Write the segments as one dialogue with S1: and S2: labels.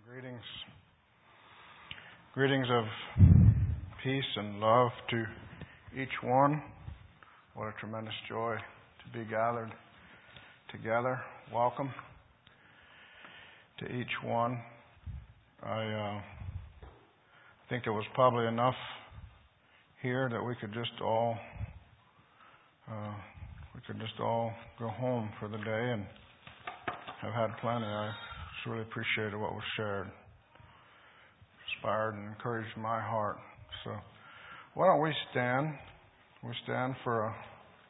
S1: Greetings. Greetings of peace and love to each one. What a tremendous joy to be gathered together. Welcome to each one. I think there was probably enough here that we could just all go home for the day and have had plenty. I just really appreciated what was shared. Inspired and encouraged my heart. So why don't we stand? We stand for a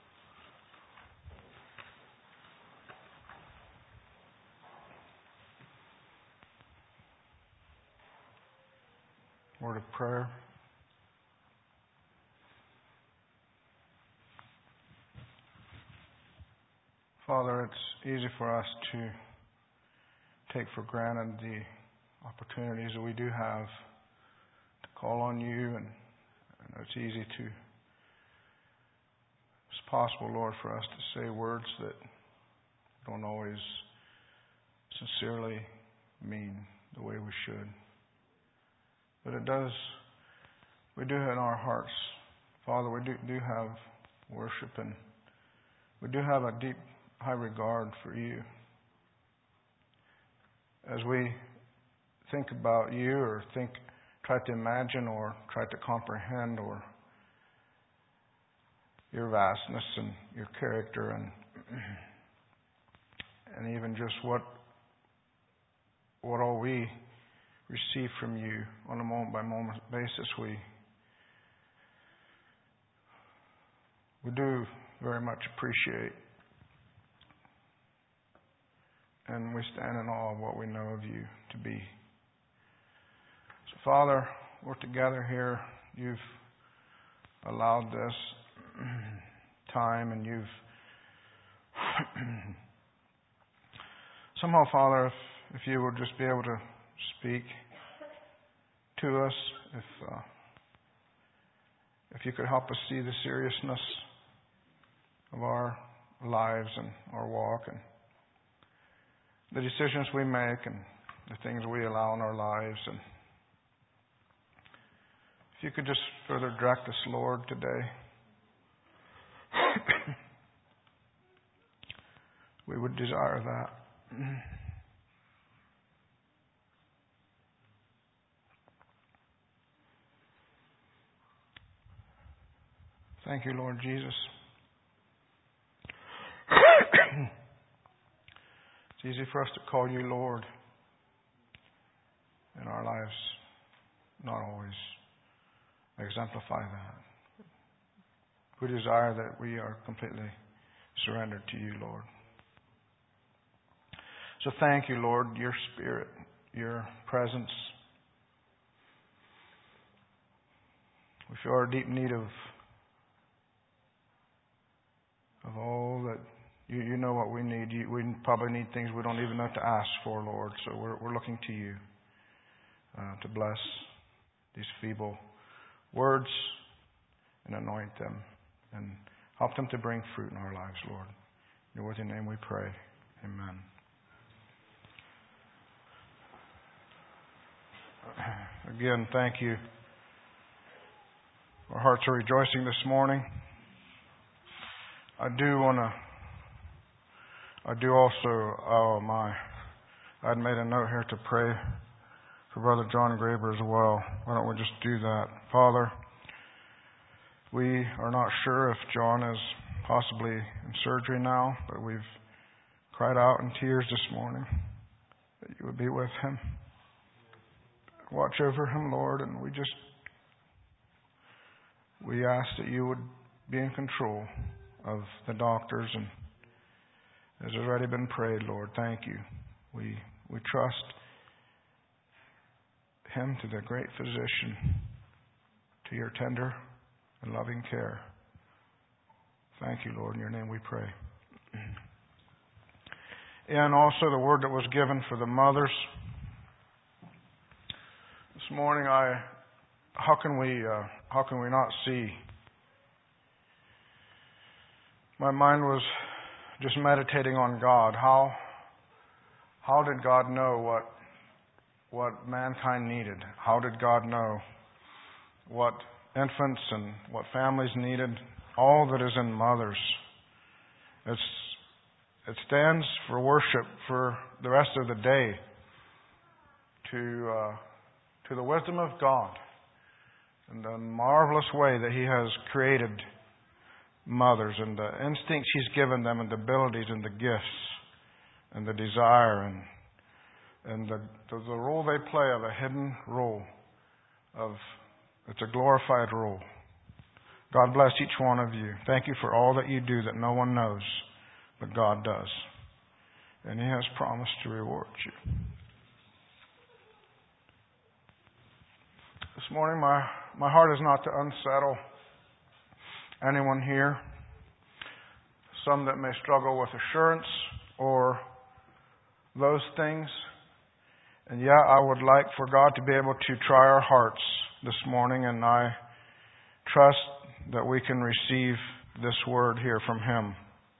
S1: word of prayer. Father, it's easy for us to take for granted the opportunities that we do have to call on you, and it's easy to, it's possible, Lord, for us to say words that don't always sincerely mean the way we should. But it does, we do in our hearts, Father, we do have worship, and we do have a deep, high regard for you. As we think about you or try to imagine or try to comprehend or your vastness and your character and even just what all we receive from you on a moment by moment basis, we do very much appreciate. And we stand in awe of what we know of you to be. So, Father, we're together here. You've allowed this time, and you've somehow, Father, if you would just be able to speak to us, if you could help us see the seriousness of our lives and our walk and the decisions we make and the things we allow in our lives. And if you could just further direct us, Lord, today. We would desire that. Thank you, Lord Jesus. It's easy for us to call you Lord in our lives, not always exemplify that. We desire that we are completely surrendered to you, Lord. So thank you, Lord, your Spirit, your presence. We feel our deep need of all that. You know what we need. We probably need things we don't even know to ask for, Lord. So we're looking to you to bless these feeble words and anoint them and help them to bring fruit in our lives, Lord. In your worthy name we pray. Amen. Again, thank you. Our hearts are rejoicing this morning. I had made a note here to pray for Brother John Graber as well. Why don't we just do that? Father, we are not sure if John is possibly in surgery now, but we've cried out in tears this morning that you would be with him. Watch over him, Lord, and we ask that you would be in control of the doctors, and as has already been prayed, Lord, thank you. We trust him to the great physician, to your tender and loving care. Thank you, Lord. In your name we pray. And also the word that was given for the mothers. This morning, how can we not see? My mind was just meditating on God. How did God know what mankind needed. How did God know what infants and what families needed? All that is in mothers. It stands for worship for the rest of the day to the wisdom of God and the marvelous way that He has created mothers and the instincts He's given them and the abilities and the gifts and the desire and the role they play of a hidden role. It's a glorified role. God bless each one of you. Thank you for all that you do that no one knows, but God does. And He has promised to reward you. This morning, my heart is not to unsettle anyone here. Some that may struggle with assurance or those things. And yet, I would like for God to be able to try our hearts this morning, and I trust that we can receive this word here from Him.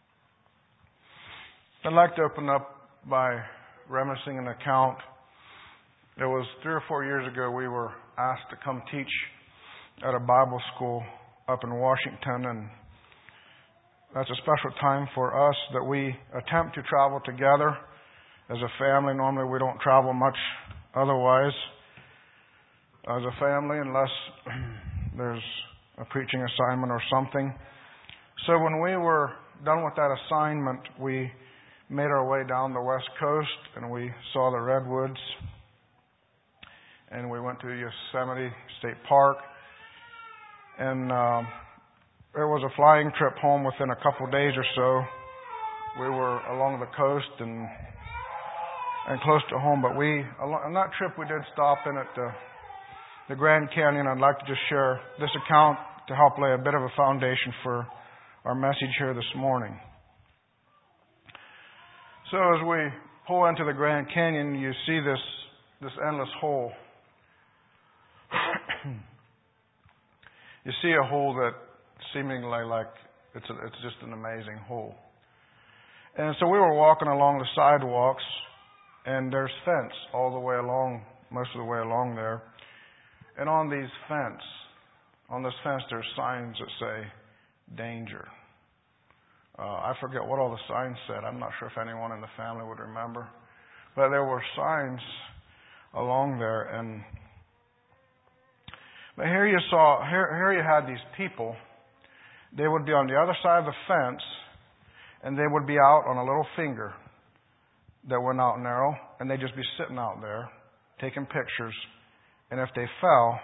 S1: I'd like to open up by reminiscing an account. It was 3 or 4 years ago we were asked to come teach at a Bible school up in Washington, and that's a special time for us that we attempt to travel together as a family. Normally we don't travel much otherwise as a family unless there's a preaching assignment or something. So when we were done with that assignment, we made our way down the West Coast and we saw the redwoods, and we went to Yosemite State Park, and it was a flying trip home within a couple of days or so. We were along the coast and close to home, but on that trip we did stop in at the Grand Canyon. I'd like to just share this account to help lay a bit of a foundation for our message here this morning. So as we pull into the Grand Canyon, you see this endless hole. You see a hole that seemingly like it's just an amazing hole. And so we were walking along the sidewalks, and there's fence all the way along, most of the way along there. And on this fence, there's signs that say danger. I forget what all the signs said. I'm not sure if anyone in the family would remember. But there were signs along there. But here you had these people. They would be on the other side of the fence, and they would be out on a little finger that went out narrow, and they'd just be sitting out there taking pictures. And if they fell,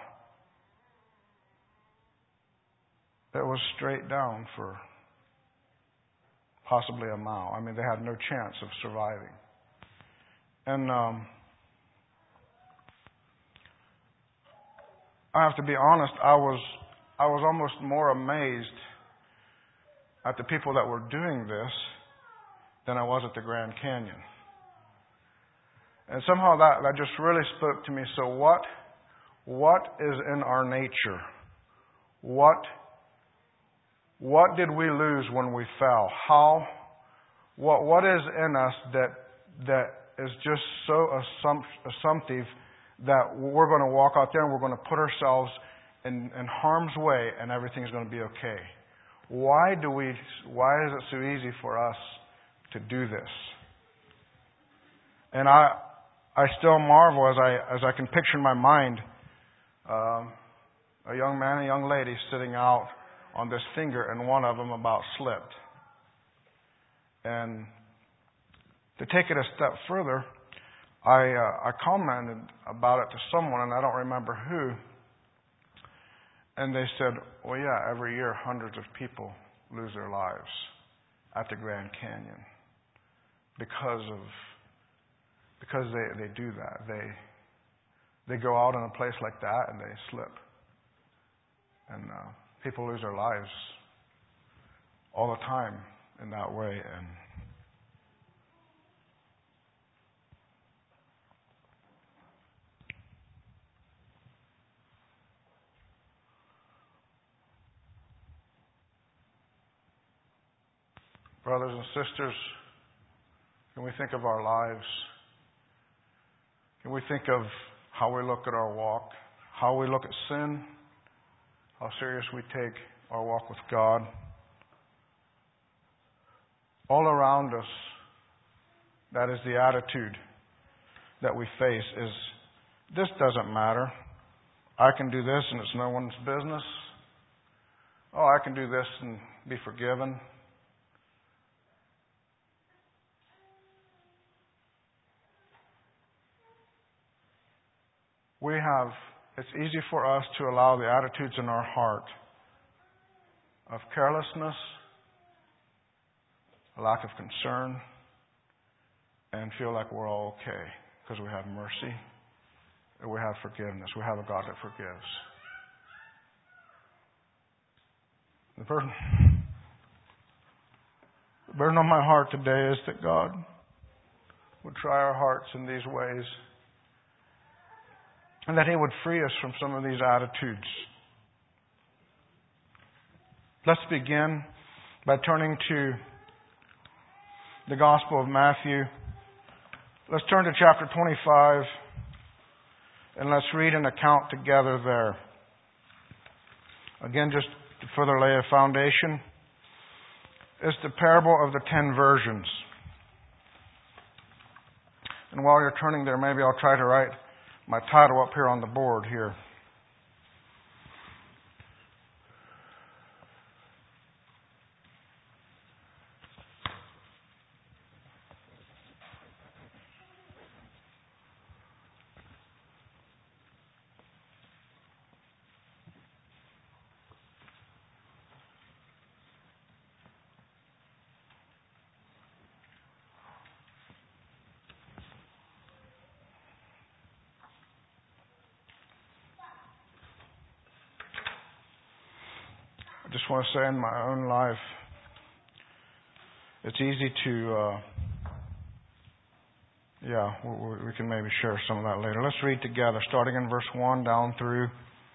S1: it was straight down for possibly a mile. I mean, they had no chance of surviving. And I have to be honest, I was almost more amazed at the people that were doing this than I was at the Grand Canyon. And somehow that just really spoke to me. So what is in our nature? What did we lose when we fell? What is in us that is just so assumptive that we're going to walk out there and we're going to put ourselves in harm's way and everything's going to be okay? Why is it so easy for us to do this? And I still marvel as I can picture in my mind a young man and a young lady sitting out on this finger, and one of them about slipped. And to take it a step further, I commented about it to someone, and I don't remember who. And they said, well, yeah, every year hundreds of people lose their lives at the Grand Canyon because they do that. They go out in a place like that and they slip. And people lose their lives all the time in that way. And brothers and sisters, can we think of our lives? And we think of how we look at our walk, how we look at sin, how serious we take our walk with God. All around us, that is the attitude that we face is, this doesn't matter. I can do this and it's no one's business. Oh, I can do this and be forgiven. It's easy for us to allow the attitudes in our heart of carelessness, a lack of concern, and feel like we're all okay because we have mercy, and we have forgiveness. We have a God that forgives. The burden on my heart today is that God would try our hearts in these ways, and that He would free us from some of these attitudes. Let's begin by turning to the Gospel of Matthew. Let's turn to chapter 25 and let's read an account together there. Again, just to further lay a foundation, it's the parable of the 10 virgins. And while you're turning there, maybe I'll try to write my title up here on the board here. I just want to say in my own life, it's easy to, we can maybe share some of that later. Let's read together, starting in verse 1 down through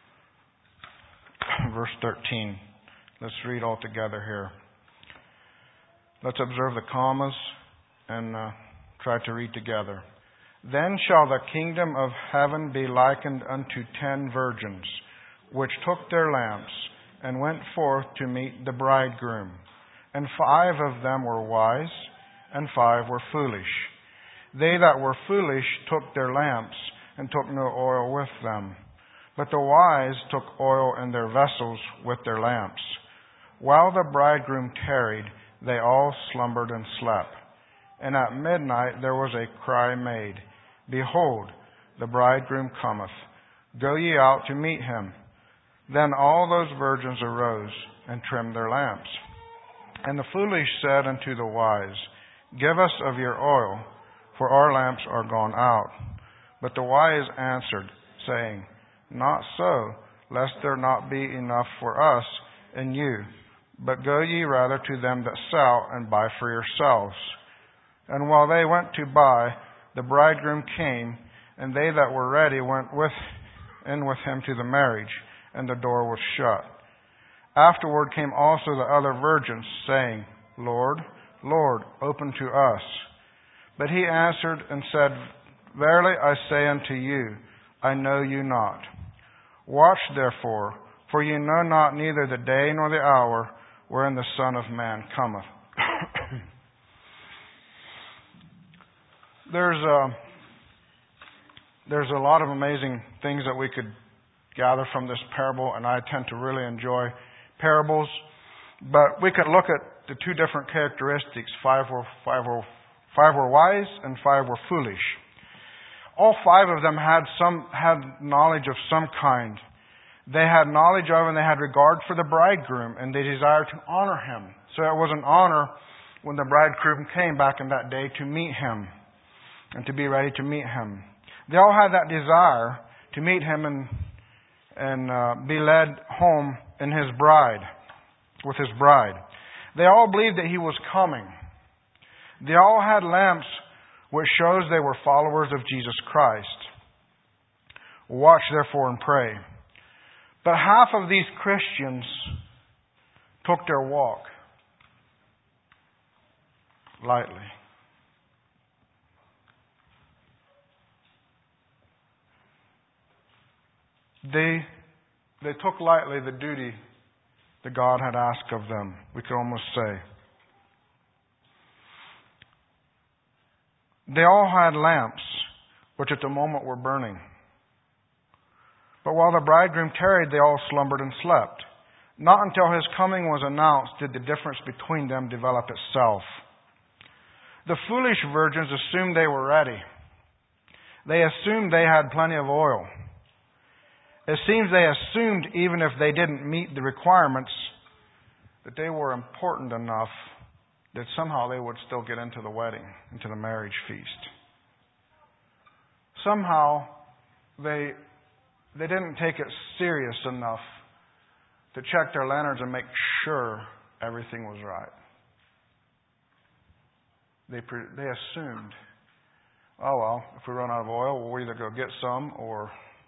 S1: verse 13. Let's read all together here. Let's observe the commas and try to read together. Then shall the kingdom of heaven be likened unto 10 virgins, which took their lamps, and went forth to meet the bridegroom. And 5 of them were wise, and 5 were foolish. They that were foolish took their lamps, and took no oil with them. But the wise took oil in their vessels with their lamps. While the bridegroom tarried, they all slumbered and slept. And at midnight there was a cry made, Behold, the bridegroom cometh. Go ye out to meet him. Then all those virgins arose and trimmed their lamps. And the foolish said unto the wise, Give us of your oil, for our lamps are gone out. But the wise answered, saying, Not so, lest there not be enough for us and you. But go ye rather to them that sell, and buy for yourselves. And while they went to buy, the bridegroom came, and they that were ready went in with him to the marriage, and the door was shut. Afterward came also the other virgins, saying, Lord, Lord, open to us. But he answered and said, Verily I say unto you, I know you not. Watch therefore, for ye know not neither the day nor the hour wherein the Son of Man cometh. There's a lot of amazing things that we could gather from this parable, and I tend to really enjoy parables. But we could look at the 2 different characteristics. 5 were wise, and 5 were foolish. All 5 of them had knowledge of some kind. They had knowledge of and they had regard for the bridegroom, and they desired to honor him. So it was an honor when the bridegroom came back in that day to meet him and to be ready to meet him. They all had that desire to meet him and be led home in with his bride. They all believed that he was coming. They all had lamps, which shows they were followers of Jesus Christ. Watch therefore and pray. But half of these Christians took their walk lightly. They took lightly the duty that God had asked of them, we could almost say. They all had lamps, which at the moment were burning. But while the bridegroom tarried, they all slumbered and slept. Not until his coming was announced did the difference between them develop itself. The foolish virgins assumed they were ready. They assumed they had plenty of oil. It seems they assumed even if they didn't meet the requirements that they were important enough that somehow they would still get into the wedding, into the marriage feast. Somehow they didn't take it serious enough to check their lanterns and make sure everything was right. They assumed, oh well, if we run out of oil, we'll either go get some or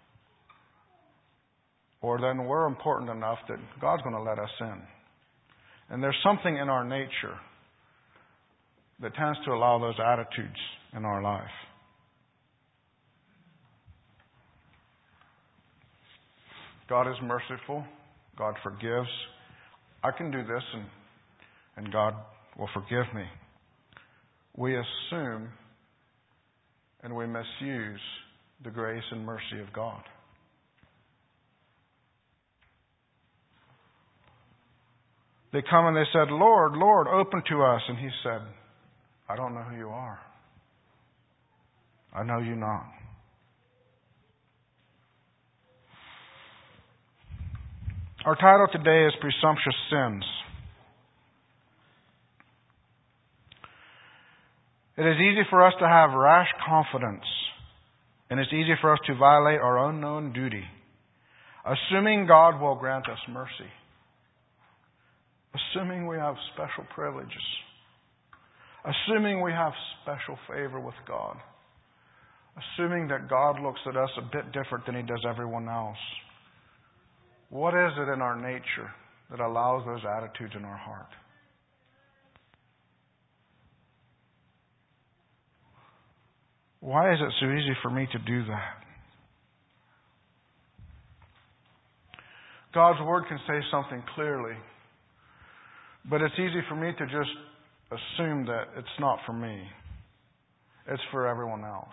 S1: then we're important enough that God's going to let us in. And there's something in our nature that tends to allow those attitudes in our life. God is merciful. God forgives. I can do this and God will forgive me. We assume and we misuse the grace and mercy of God. They come and they said, Lord, Lord, open to us. And He said, I don't know who you are. I know you not. Our title today is Presumptuous Sins. It is easy for us to have rash confidence, and it's easy for us to violate our unknown duty, assuming God will grant us mercy, assuming we have special privileges, assuming we have special favor with God, assuming that God looks at us a bit different than He does everyone else. What is it in our nature that allows those attitudes in our heart? Why is it so easy for me to do that? God's Word can say something clearly, but it's easy for me to just assume that it's not for me. It's for everyone else.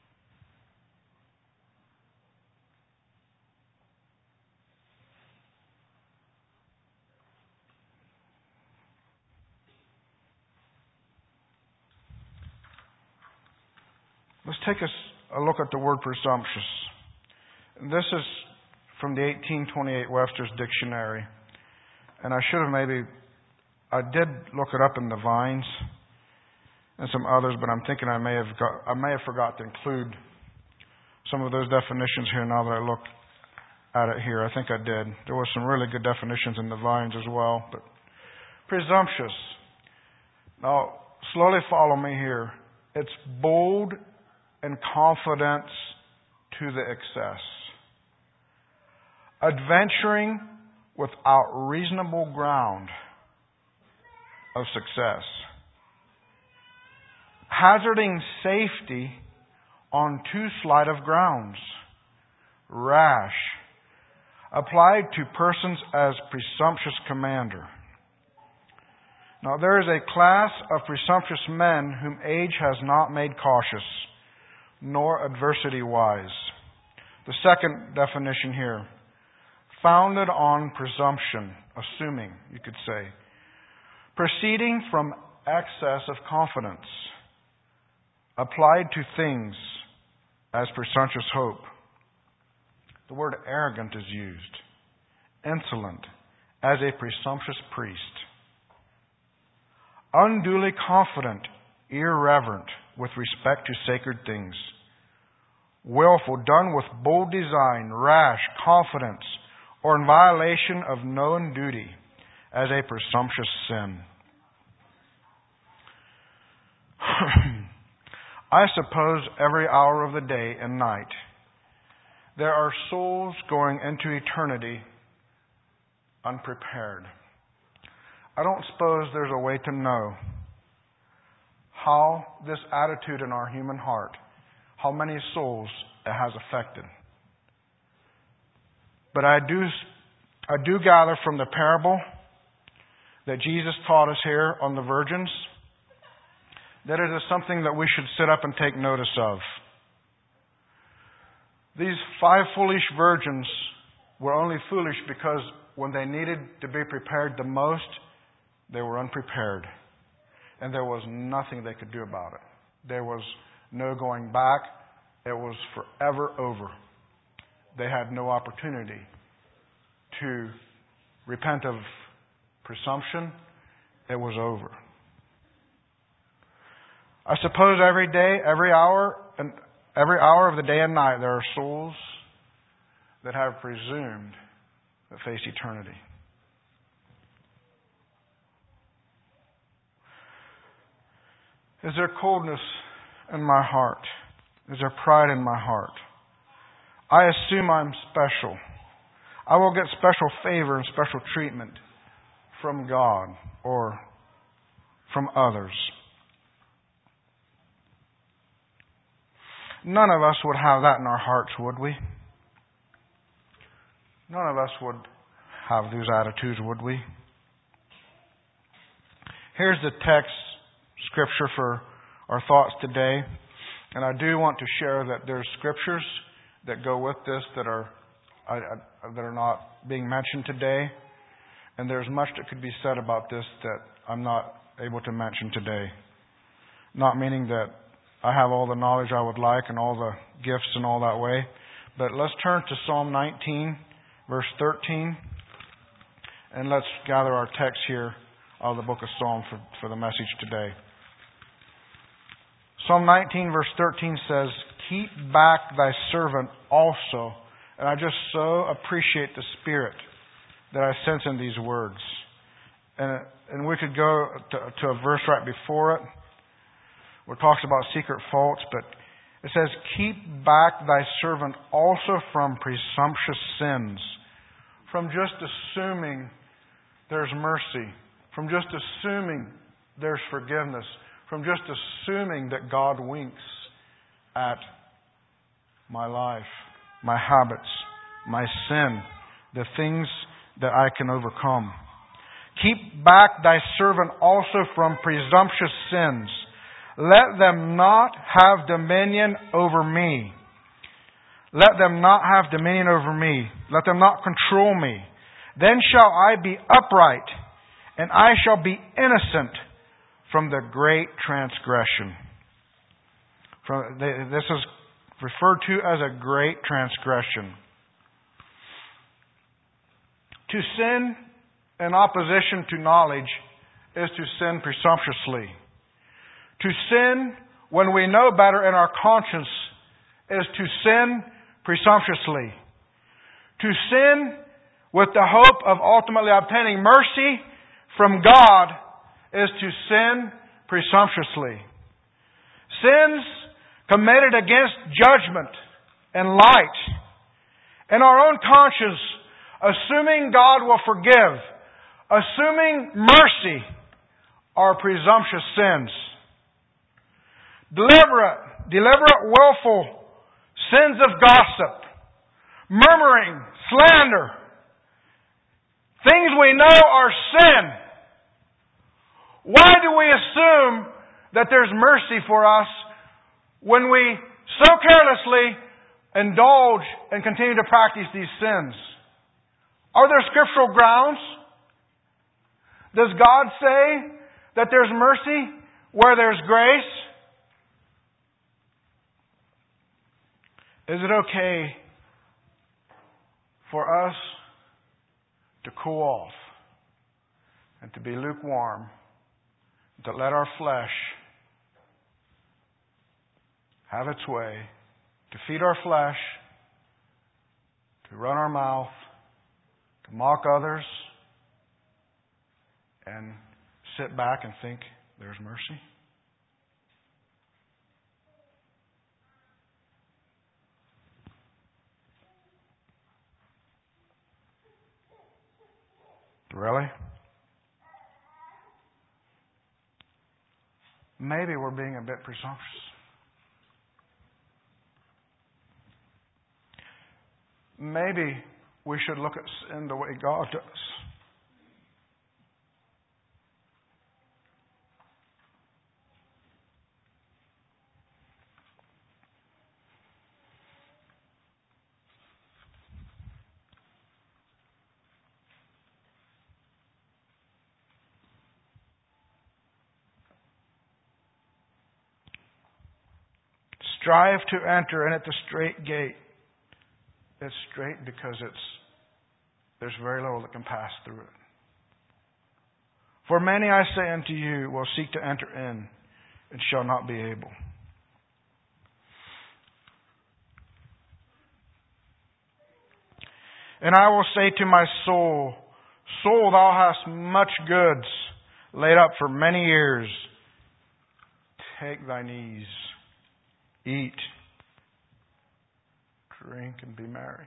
S1: Let's take a look at the word presumptuous. This is from the 1828 Webster's Dictionary. And I did look it up in the Vines and some others, but I'm thinking I may have forgot to include some of those definitions here now that I look at it here. I think I did. There were some really good definitions in the Vines as well. But presumptuous. Now, slowly follow me here. It's bold and confidence to the excess. Adventuring without reasonable ground of success. Hazarding safety on too slight of grounds. Rash. Applied to persons as presumptuous commander. Now there is a class of presumptuous men whom age has not made cautious, nor adversity wise. The second definition here, founded on presumption, assuming, you could say, proceeding from excess of confidence, applied to things as presumptuous hope. The word arrogant is used, insolent, as a presumptuous priest, unduly confident, irreverent, with respect to sacred things. Willful, done with bold design, rash, confidence, or in violation of known duty, as a presumptuous sin. I suppose every hour of the day and night there are souls going into eternity unprepared. I don't suppose there's a way to know how this attitude in our human heart, how many souls it has affected. But I do gather from the parable that Jesus taught us here on the virgins that it is something that we should sit up and take notice of. These 5 foolish virgins were only foolish because when they needed to be prepared the most, they were unprepared. And there was nothing they could do about it. There was no going back. It was forever over. They had no opportunity to repent of presumption. It was over. I suppose every day, every hour of the day and night, there are souls that have presumed that face eternity. Is there coldness in my heart? Is there pride in my heart? I assume I'm special. I will get special favor and special treatment from God or from others. None of us would have that in our hearts, would we? None of us would have those attitudes, would we? Here's the text scripture for our thoughts today. And I do want to share that there's scriptures that go with this that are not being mentioned today. And there's much that could be said about this that I'm not able to mention today. Not meaning that I have all the knowledge I would like and all the gifts and all that way. But let's turn to Psalm 19, verse 13. And let's gather our text here out of the book of Psalm for the message today. Psalm 19, verse 13 says, "Keep back thy servant also." And I just so appreciate the spirit that I sense in these words. And we could go to a verse right before it where it talks about secret faults, but it says, "Keep back thy servant also from presumptuous sins." From just assuming there's mercy. From just assuming there's forgiveness. From just assuming that God winks at my life, my habits, my sin, the things that I can overcome. "Keep back thy servant also from presumptuous sins. Let them not have dominion over me. Let them not have dominion over me. Let them not control me. Then shall I be upright, and I shall be innocent from the great transgression." This is referred to as a great transgression. To sin in opposition to knowledge is to sin presumptuously. To sin when we know better in our conscience is to sin presumptuously. To sin with the hope of ultimately obtaining mercy from God is to sin presumptuously. Sins committed against judgment and light in our own conscience, assuming God will forgive, assuming mercy, are presumptuous sins. Deliberate, willful sins of gossip, murmuring, slander, things we know are sin. Why do we assume that there's mercy for us when we so carelessly indulge and continue to practice these sins? Are there scriptural grounds? Does God say that there's mercy where there's grace? Is it okay for us to cool off and to be lukewarm, to let our flesh have its way, to feed our flesh, to run our mouth, to mock others, and sit back and think there's mercy? Really? Maybe we're being a bit presumptuous. Maybe we should look at sin the way God does. Strive to enter in at the straight gate. It's straight because there's very little that can pass through it. For many, I say unto you, will seek to enter in and shall not be able. And I will say to my soul, Soul, thou hast much goods laid up for many years. Take thine ease. Eat, drink, and be merry.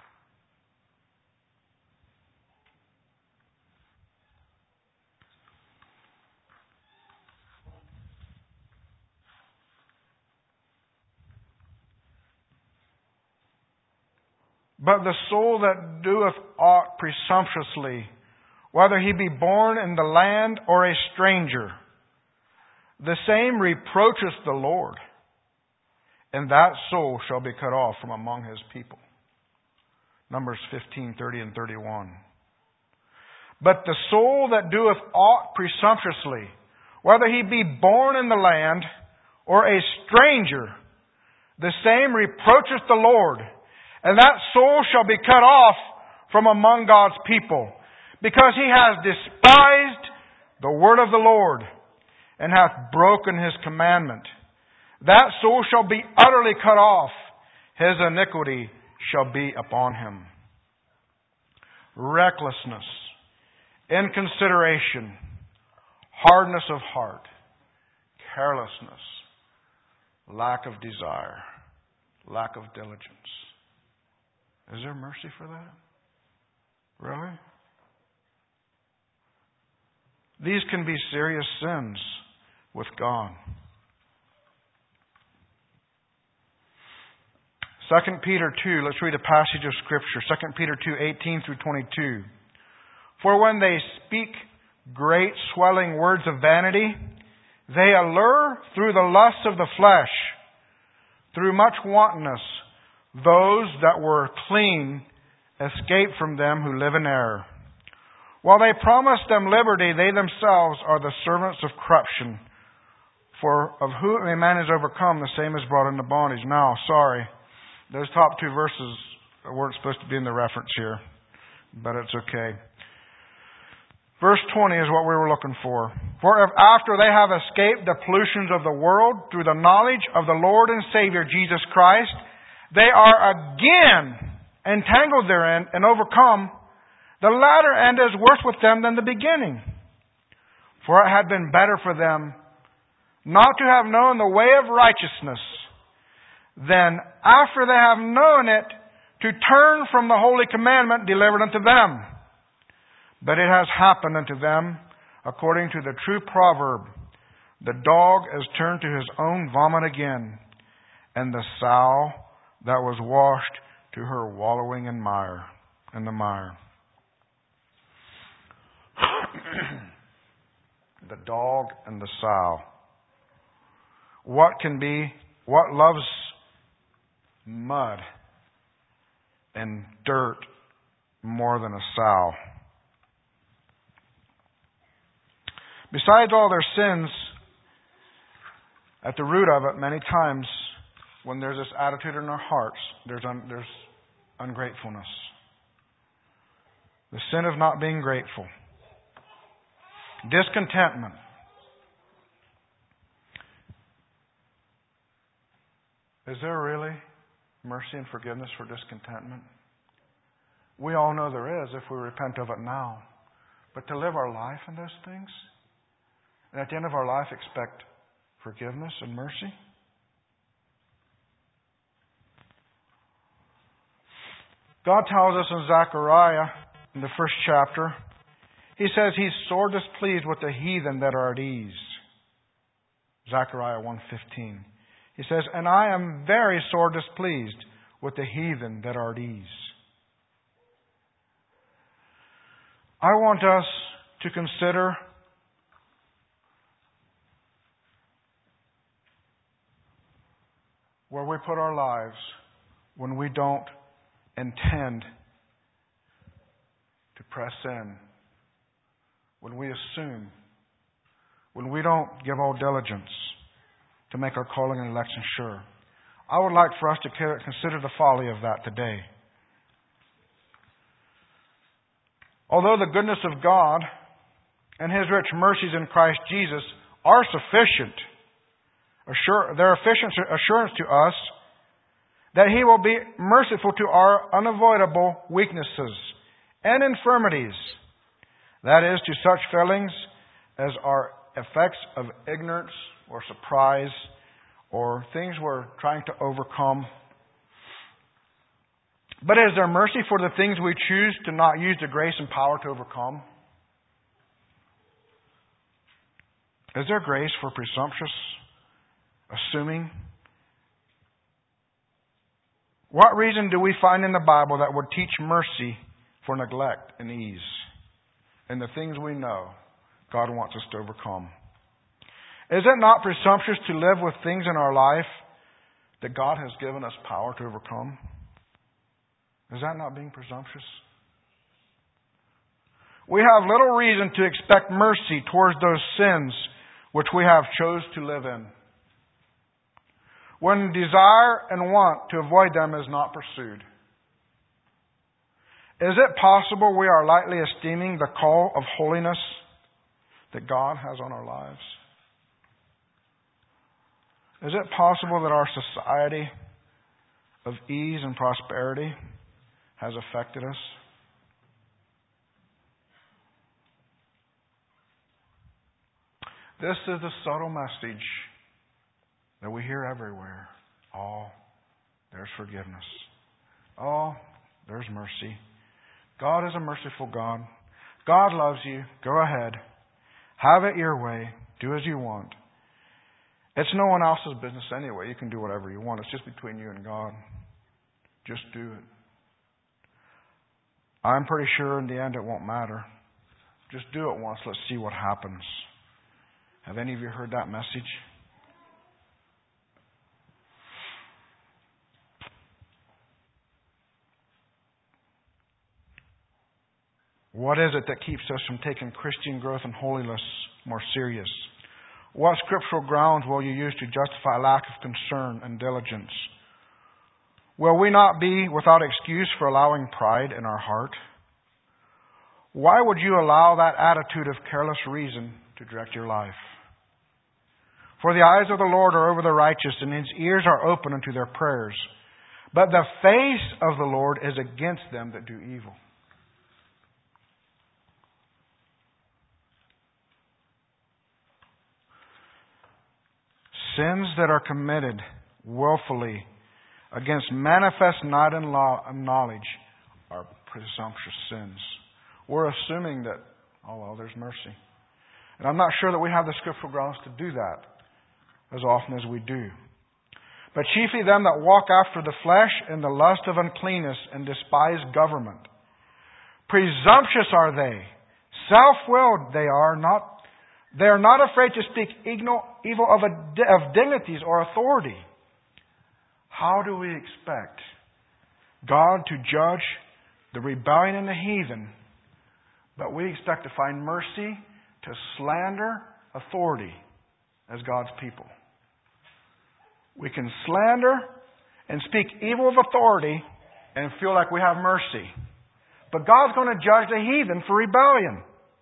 S1: But the soul that doeth aught presumptuously, whether he be born in the land or a stranger, the same reproacheth the Lord, and that soul shall be cut off from among his people. Numbers 15:30 and 31. But the soul that doeth aught presumptuously, whether he be born in the land or a stranger, the same reproacheth the Lord, and that soul shall be cut off from among God's people, because he has despised the word of the Lord, and hath broken his commandment. That soul shall be utterly cut off. His iniquity shall be upon him. Recklessness, inconsideration, hardness of heart, carelessness, lack of desire, lack of diligence. Is there mercy for that? Really? These can be serious sins with God. 2 Peter 2, let's read a passage of Scripture. 2 Peter 2:18 through 22. For when they speak great swelling words of vanity, they allure through the lusts of the flesh, through much wantonness, those that were clean escape from them who live in error. While they promise them liberty, they themselves are the servants of corruption. For of whom a man is overcome, the same is brought into bondage. Now, sorry. Those top two verses weren't supposed to be in the reference here, but it's okay. Verse 20 is what we were looking for. For if after they have escaped the pollutions of the world through the knowledge of the Lord and Savior Jesus Christ, they are again entangled therein and overcome, the latter end is worse with them than the beginning. For it had been better for them not to have known the way of righteousness, then, after they have known it, to turn from the holy commandment delivered unto them. But it has happened unto them according to the true proverb, the dog is turned to his own vomit again, and the sow that was washed to her wallowing in the mire. The dog and the sow. What loves mud and dirt more than a sow? Besides all their sins, at the root of it, many times, when there's this attitude in our hearts, there's ungratefulness. The sin of not being grateful. Discontentment. Is there really mercy and forgiveness for discontentment? We all know there is if we repent of it now. But to live our life in those things, and at the end of our life expect forgiveness and mercy? God tells us in Zechariah, in the first chapter, He says He's sore displeased with the heathen that are at ease. Zechariah 1:15. He says, and I am very sore displeased with the heathen that are at ease. I want us to consider where we put our lives when we don't intend to press in, when we assume, when we don't give all diligence to make our calling and election sure. I would like for us to consider the folly of that today. Although the goodness of God and His rich mercies in Christ Jesus are sufficient, they're efficient assurance to us that He will be merciful to our unavoidable weaknesses and infirmities. That is, to such failings as are effects of ignorance or surprise or things we're trying to overcome. But is there mercy for the things we choose to not use the grace and power to overcome? Is there grace for presumptuous assuming? What reason do we find in the Bible that would teach mercy for neglect and ease in the things we know God wants us to overcome? Is it not presumptuous to live with things in our life that God has given us power to overcome? Is that not being presumptuous? We have little reason to expect mercy towards those sins which we have chose to live in, when desire and want to avoid them is not pursued. Is it possible we are lightly esteeming the call of holiness that God has on our lives? Is it possible that our society of ease and prosperity has affected us? This is the subtle message that we hear everywhere. Oh, there's forgiveness. Oh, there's mercy. God is a merciful God. God loves you. Go ahead. Have it your way. Do as you want. It's no one else's business anyway. You can do whatever you want. It's just between you and God. Just do it. I'm pretty sure in the end it won't matter. Just do it once. Let's see what happens. Have any of you heard that message? What is it that keeps us from taking Christian growth and holiness more serious? What scriptural grounds will you use to justify lack of concern and diligence? Will we not be without excuse for allowing pride in our heart? Why would you allow that attitude of careless reason to direct your life? For the eyes of the Lord are over the righteous, and His ears are open unto their prayers. But the face of the Lord is against them that do evil. Sins that are committed willfully against manifest knowledge are presumptuous sins. We're assuming that, oh well, there's mercy. And I'm not sure that we have the scriptural grounds to do that as often as we do. But chiefly them that walk after the flesh in the lust of uncleanness and despise government. Presumptuous are they. Self-willed they are not. They are not afraid to speak evil of dignities or authority. How do we expect God to judge the rebellion and the heathen, but we expect to find mercy to slander authority as God's people? We can slander and speak evil of authority and feel like we have mercy. But God's going to judge the heathen for rebellion.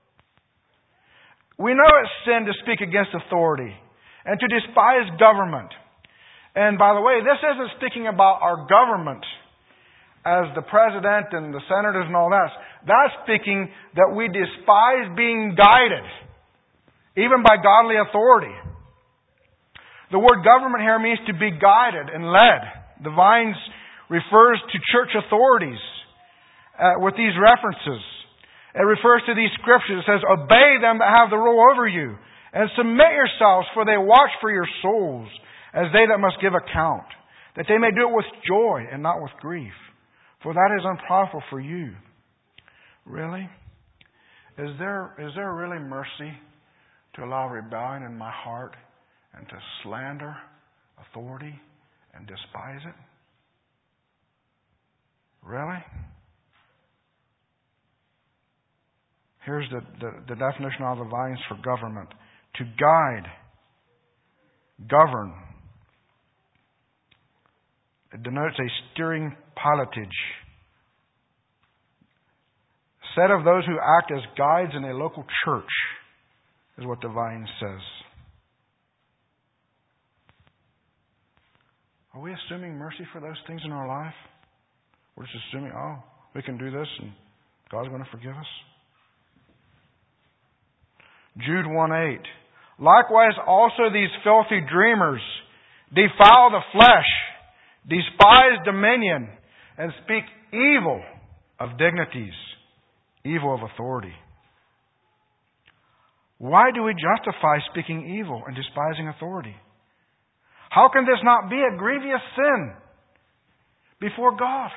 S1: We know it's sin to speak against authority and to despise government. And by the way, this isn't speaking about our government as the president and the senators and all that. That's speaking that we despise being guided, even by godly authority. The word government here means to be guided and led. The Vines refers to church authorities with these references. It refers to these scriptures. It says, obey them that have the rule over you, and submit yourselves, for they watch for your souls, as they that must give account, that they may do it with joy and not with grief, for that is unprofitable for you. Really? Is there really mercy to allow rebellion in my heart and to slander authority and despise it? Really? Here's the definition of the vines for government. To guide, govern. It denotes a steering pilotage. Set of those who act as guides in a local church is what the vine says. Are we assuming mercy for those things in our life? We're just assuming, we can do this and God's going to forgive us. Jude 1:8. Likewise also these filthy dreamers defile the flesh, despise dominion, and speak evil of dignities, evil of authority. Why do we justify speaking evil and despising authority? How can this not be a grievous sin before God?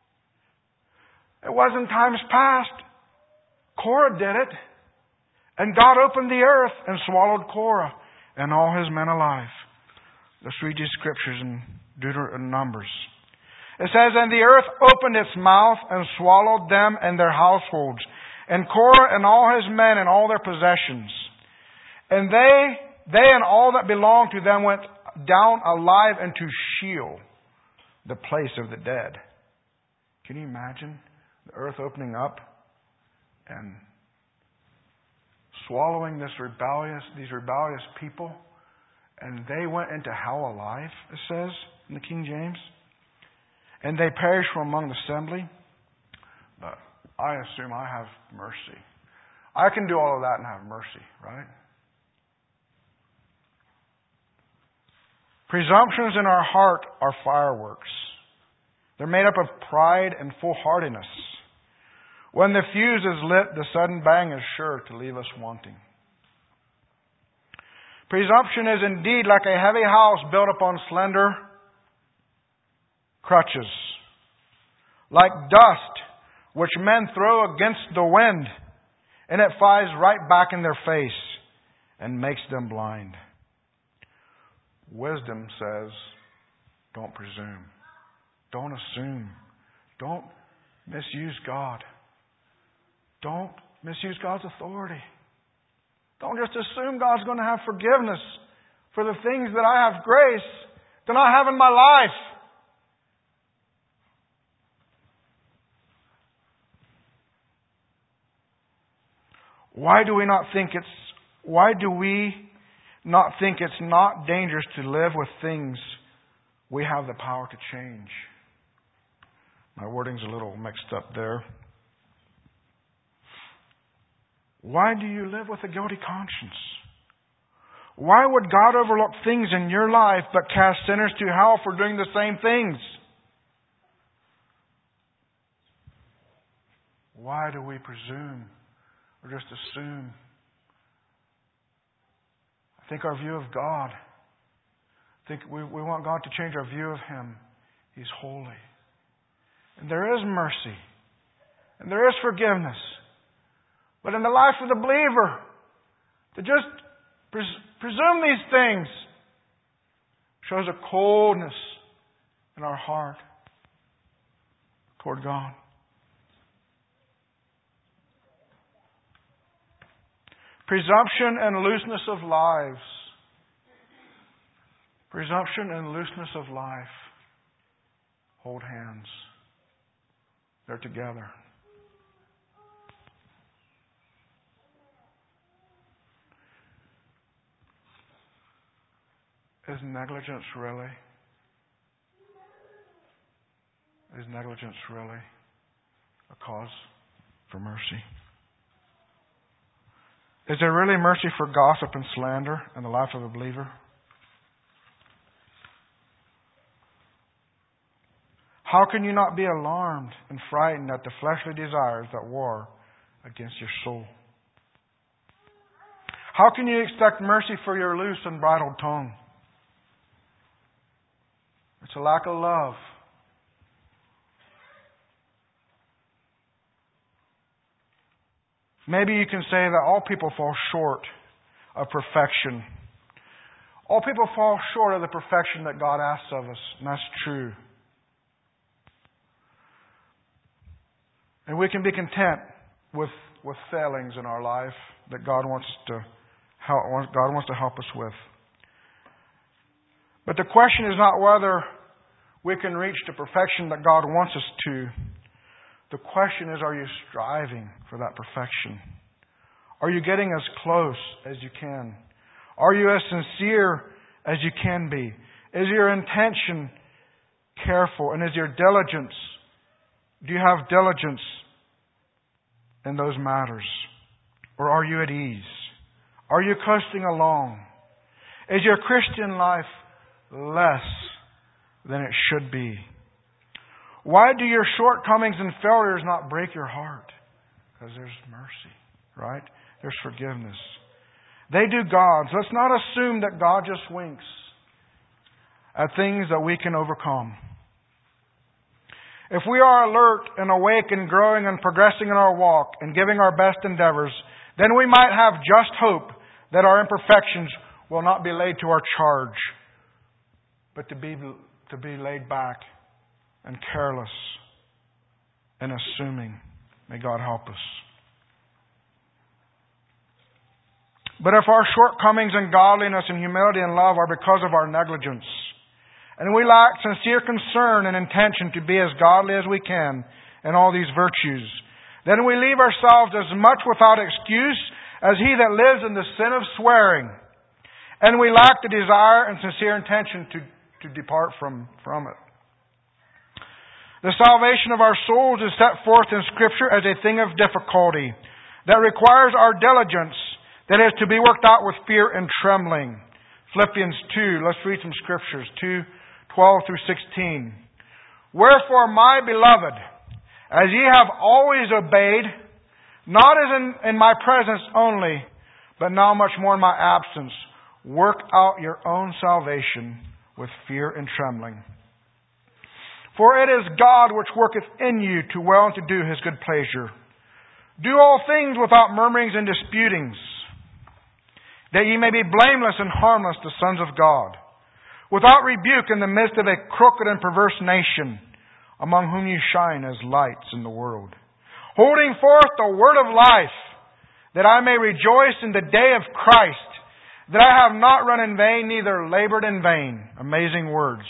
S1: It was in times past. Korah did it. And God opened the earth and swallowed Korah and all his men alive. Let's read these scriptures in Numbers. It says, And the earth opened its mouth and swallowed them and their households, and Korah and all his men and all their possessions. And they and all that belonged to them went down alive into Sheol, the place of the dead. Can you imagine the earth opening up and swallowing these rebellious people? And they went into hell alive, it says in the King James. And they perished from among the assembly. But I assume I have mercy. I can do all of that and have mercy, right? Presumptions in our heart are fireworks. They're made up of pride and foolhardiness. When the fuse is lit, the sudden bang is sure to leave us wanting. Presumption is indeed like a heavy house built upon slender crutches, like dust which men throw against the wind, and it flies right back in their face and makes them blind. Wisdom says, don't presume. Don't assume. Don't misuse God. Don't misuse God's authority. Don't just assume God's going to have forgiveness for the things that I have grace that I have in my life. Why do we not think it's not dangerous to live with things we have the power to change? My wording's a little mixed up there. Why do you live with a guilty conscience? Why would God overlook things in your life but cast sinners to hell for doing the same things? Why do we presume or just assume? I think our view of God, we want God to change our view of Him. He's holy. And there is mercy. And there is forgiveness. But in the life of the believer, to just presume these things shows a coldness in our heart toward God. Presumption and looseness of lives. Presumption and looseness of life hold hands. They're together. Is negligence really a cause for mercy? Is there really mercy for gossip and slander in the life of a believer? How can you not be alarmed and frightened at the fleshly desires that war against your soul? How can you expect mercy for your loose and bridled tongue? It's a lack of love. Maybe you can say that all people fall short of perfection. All people fall short of the perfection that God asks of us, and that's true. And we can be content with failings in our life that God wants to help us with. But the question is not whether we can reach the perfection that God wants us to. The question is, are you striving for that perfection? Are you getting as close as you can? Are you as sincere as you can be? Is your intention careful? And is your diligence, do you have diligence in those matters? Or are you at ease? Are you coasting along? Is your Christian life less than it should be? Why do your shortcomings and failures not break your heart? Because there's mercy, right? There's forgiveness. They do God's. Let's not assume that God just winks at things that we can overcome. If we are alert and awake and growing and progressing in our walk and giving our best endeavors, then we might have just hope that our imperfections will not be laid to our charge, but to be laid back and careless and assuming. May God help us. But if our shortcomings in godliness and humility and love are because of our negligence, and we lack sincere concern and intention to be as godly as we can in all these virtues, then we leave ourselves as much without excuse as he that lives in the sin of swearing, and we lack the desire and sincere intention to depart from it. The salvation of our souls is set forth in Scripture as a thing of difficulty that requires our diligence, that is to be worked out with fear and trembling. Philippians 2, let's read some Scriptures, 2:12 through 16. Wherefore, my beloved, as ye have always obeyed, not as in my presence only, but now much more in my absence, work out your own salvation with fear and trembling. For it is God which worketh in you to will and to do His good pleasure. Do all things without murmurings and disputings, that ye may be blameless and harmless, the sons of God, without rebuke in the midst of a crooked and perverse nation, among whom ye shine as lights in the world, holding forth the word of life, that I may rejoice in the day of Christ, that I have not run in vain, neither labored in vain. Amazing words.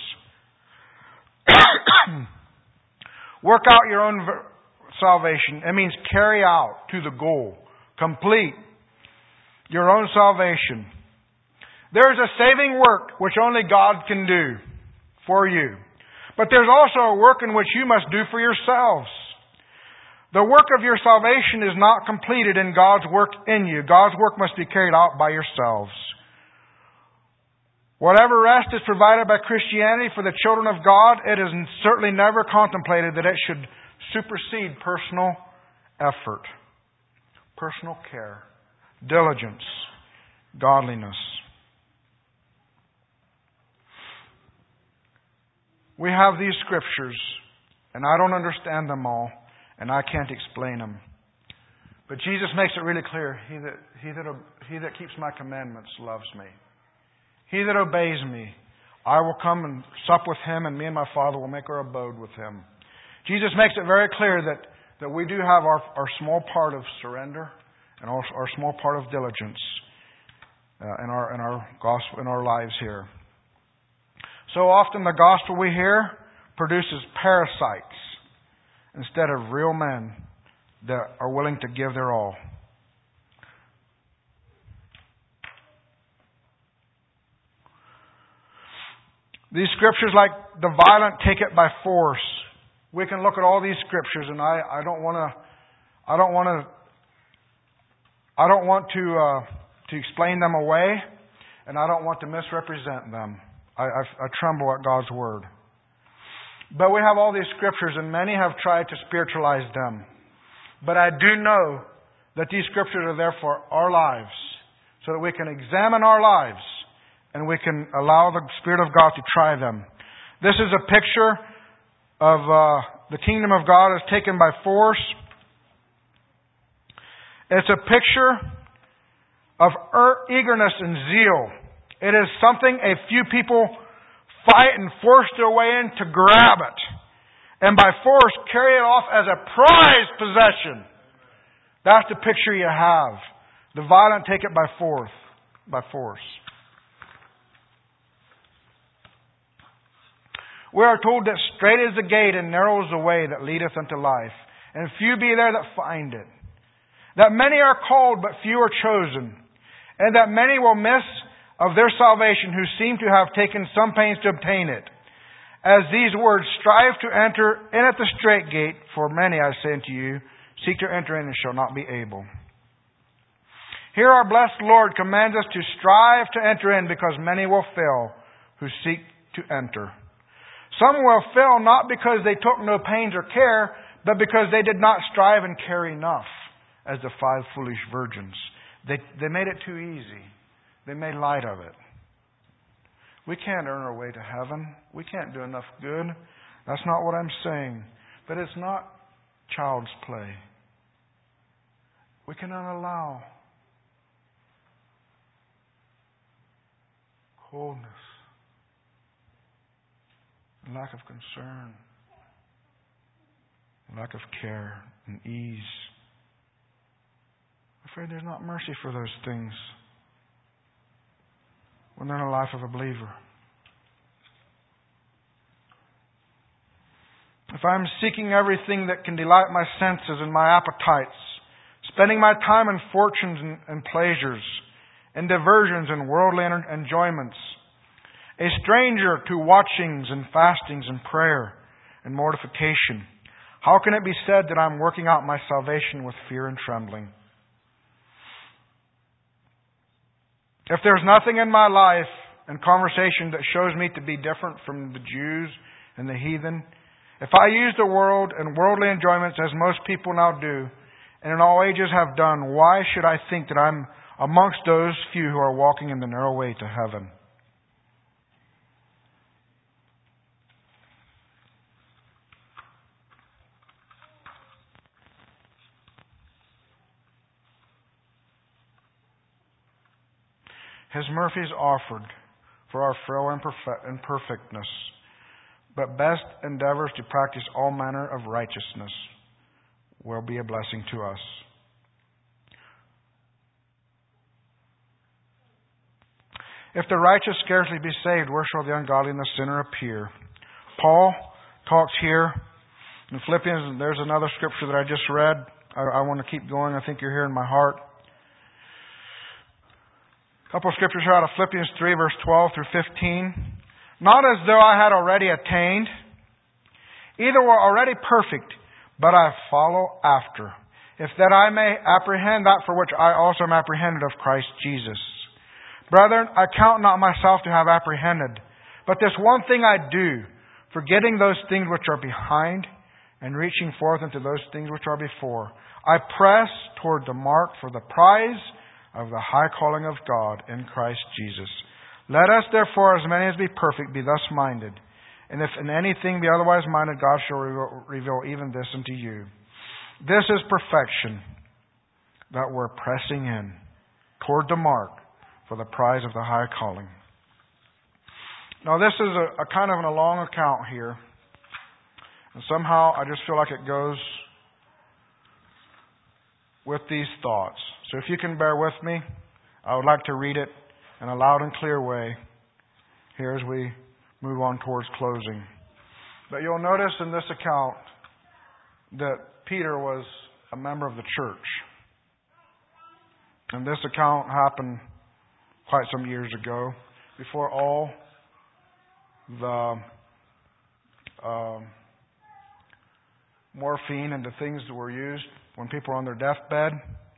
S1: Work out your own salvation. It means carry out to the goal. Complete your own salvation. There is a saving work which only God can do for you. But there's also a work in which you must do for yourselves. The work of your salvation is not completed in God's work in you. God's work must be carried out by yourselves. Whatever rest is provided by Christianity for the children of God, it is certainly never contemplated that it should supersede personal effort, personal care, diligence, godliness. We have these Scriptures, and I don't understand them all, and I can't explain them. But Jesus makes it really clear, he that keeps my commandments loves me. He that obeys me, I will come and sup with him, and me and my Father will make our abode with him. Jesus makes it very clear that we do have our small part of surrender and our small part of diligence in our gospel, in our lives here. So often the gospel we hear produces parasites instead of real men that are willing to give their all. These Scriptures, like the violent take it by force. We can look at all these Scriptures, and I don't want to explain them away, and I don't want to misrepresent them. I tremble at God's Word. But we have all these Scriptures, and many have tried to spiritualize them. But I do know that these Scriptures are there for our lives, so that we can examine our lives, and we can allow the Spirit of God to try them. This is a picture of the kingdom of God is taken by force. It's a picture of eagerness and zeal. It is something a few people fight and force their way in to grab it, and by force carry it off as a prized possession. That's the picture you have. The violent take it by force. We are told that straight is the gate and narrow is the way that leadeth unto life, and few be there that find it. That many are called, but few are chosen, and that many will miss of their salvation who seem to have taken some pains to obtain it. As these words, strive to enter in at the strait gate, for many, I say unto you, seek to enter in and shall not be able. Here our blessed Lord commands us to strive to enter in, because many will fail who seek to enter. Some will fail not because they took no pains or care, but because they did not strive and care enough, as the 5 foolish virgins. They made it too easy. They made light of it. We can't earn our way to heaven. We can't do enough good. That's not what I'm saying. But it's not child's play. We cannot allow coldness, lack of concern, lack of care and ease. I'm afraid there's not mercy for those things when they're in the life of a believer. If I'm seeking everything that can delight my senses and my appetites, spending my time in fortunes and pleasures, and diversions and worldly enjoyments, a stranger to watchings and fastings and prayer and mortification, how can it be said that I'm working out my salvation with fear and trembling? If there's nothing in my life and conversation that shows me to be different from the Jews and the heathen, if I use the world and worldly enjoyments as most people now do, and in all ages have done, why should I think that I'm amongst those few who are walking in the narrow way to heaven? His mercy is offered for our frail imperfectness, but best endeavors to practice all manner of righteousness will be a blessing to us. If the righteous scarcely be saved, where shall the ungodly and the sinner appear? Paul talks here in Philippians. There's another scripture that I just read. I want to keep going. I think you're hearing my heart. A couple of scriptures here out of Philippians 3, verse 12 through 15. Not as though I had already attained, either were already perfect, but I follow after, if that I may apprehend that for which I also am apprehended of Christ Jesus. Brethren, I count not myself to have apprehended, but this one thing I do, forgetting those things which are behind, and reaching forth unto those things which are before. I press toward the mark for the prize of the high calling of God in Christ Jesus. Let us therefore, as many as be perfect, be thus minded. And if in anything be otherwise minded, God shall reveal even this unto you. This is perfection, that we're pressing in toward the mark for the prize of the high calling. Now this is a kind of a long account here. And somehow I just feel like it goes with these thoughts. So if you can bear with me, I would like to read it in a loud and clear way here as we move on towards closing. But you'll notice in this account that Peter was a member of the church. And this account happened quite some years ago, before all the morphine and the things that were used when people were on their deathbed.